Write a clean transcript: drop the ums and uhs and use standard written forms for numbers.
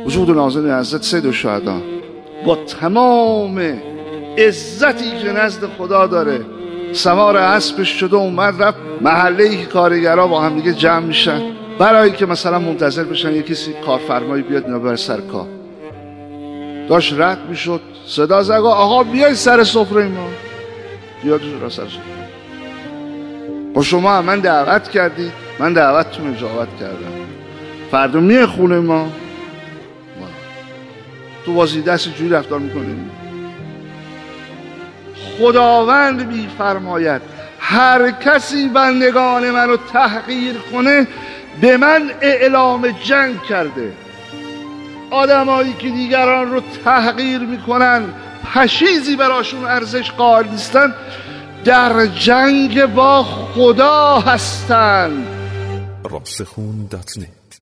وجود نازل حضرت سید الشهدا با تمام عزتی که نزد خدا داره سوار اسبش شده اومد رفت محله‌ای که کارگرها با هم دیگه جمع میشن برای که مثلا منتظر بشن یه کسی کارفرمایی بیاد اینا بره سر کار. داشت رد میشد صدا زد آقا بیاید سر سفره ما. بیاد را سر سفره. با شما هم من دعوت کردید، من دعوتتون اجابت کردم، فردا میای خونه ما. تو وازی دست جوری رفتار میکنیم. خداوند میفرماید هر کسی بندگان منو تحقیر کنه به من اعلام جنگ کرده. آدمایی که دیگران رو تحقیر میکنن، پشیزی براشون ارزش قائل نیستن، در جنگ با خدا هستند. راسخون.net